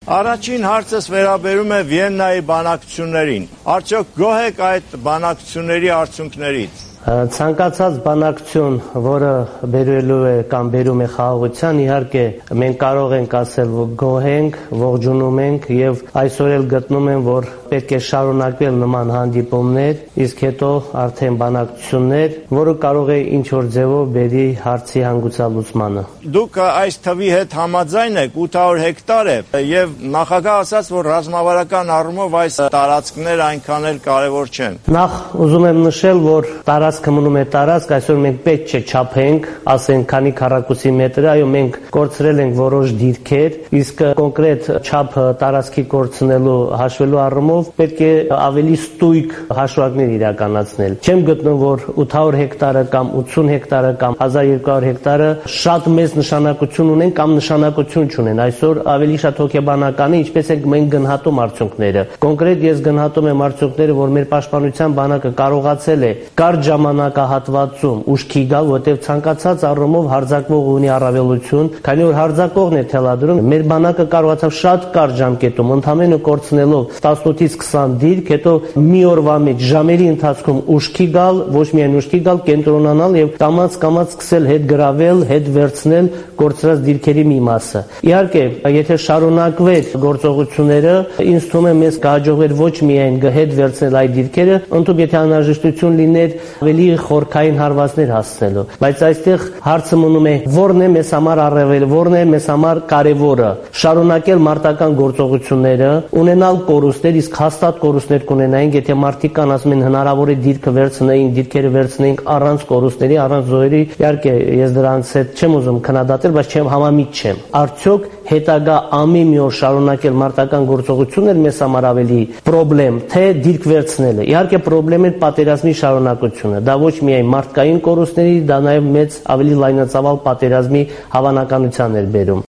Առաջին հարցս վերաբերում է Վիեննայի բանակցություններին։ Արդյոք գոհ եք այդ բանակցությունների արդյունքներից։ Ցանկացած բանակցություն, որը բերելու է կամ բերում է խաղաղության, իհարկե մենք կարող ենք ասել, որ գոհ ենք, ողջունում ենք եւ այսօր էլ գտնում եմ, որ պետք է շարունակվել նման հանդիպումներ, իսկ հետո արդեն բանակցություններ, որը կարող է ինչ-որ ձևով բերի հարցի հանգուցալուծմանը։ Դուք այս թվի հետ համաձայն եք, 800 հեկտար է եւ նախագահ ասաց, որ ռազմավարական առումով այս տարածքները այնքան էլ կարեւոր չեն։ Նախ ուզում եմ նշել, որ տարածքը մնում է տարածք, այսօր մենք պետք չէ չափենք, ասենք քանի քառակուսի մետր է, այո մենք կորցրել ենք որոշ դիրքեր, իսկ կոնկրետ չափը տարածքի կորցնելու հաշվելու առումով պետք է ավելի ստույգ հաշվարկներ իրականացնել։ Չեմ գտնում, որ 800 հեկտարը կամ 80 հեկտարը կամ 1200 հեկտարը շատ մեծ նշանակություն ունեն կամ նշանակություն չունեն։ Այսօր ավելի շատ հոգեբանական է, ինչպես ենք մենք գնահատում արդյունքները։ Կոնկրետ ես գնահատում եմ արդյունքները, որ մեր պաշտպանության բանակը կարողացել է կարճ ժամանակահատվածում ուշքի գալ, որտեղ ցանկացած առումով հարձակվողը ունի առավելություն, քանի որ հարձակողն է թելադրում, մեր բանակը կարողացավ շատ կարճ ժամկետում ընդամենը կորցնելով 18-ից 20 դիրք, հետո մի օրվա մեջ ժամերի ընթացքում ուշքի գալ, ոչ միայն ուշքի գալ, կենտրոնանալ եւ կամաց սկսել հետ գրավել, հետ վերցնել կորցրած դիրքերի մի մասը։ Իհարկե, եթե շարունակվեր գործողությունները, ինձ թվում է մեզ կհաջողվեր ոչ միայն հետ վերցնել այդ դիրքերը, ընդհանուր եթե անհրաժեշտություն լիներ ավելի խորքային հարվածներ հասցնելու, բայց այստեղ հարցը մնում է որն է մեզ համար առավել, որն է մեզ համար կարևորը, շարունակել մարտական գործողությունները, ունենալ կորուստներ, իսկ հաստատ կորուստներ կունենայինք, եթե մարդիկան ասում են հնարավոր է դիրքը վերցնեին, դիրքերը վերցնեինք առանց կորուստների, առանց զոհերի, իհարկե ես դրանց հետ չեմ ուզում քննադատել, բայց չեմ համամիտ չեմ։ Արդյոք հետագա ամեն մի օր շարունակել մարտական գործողություններ մեզ համար ավելի պրոբլեմ, թե դիրք վերցնելը։ Իհարկե պրոբլեմ է պատերազմի շարունակությունը, դա ոչ միայն մարդկային կորուստների, դա նաև մեծ ավելի լայնածավալ պատերազմի հավանականության էր բերում։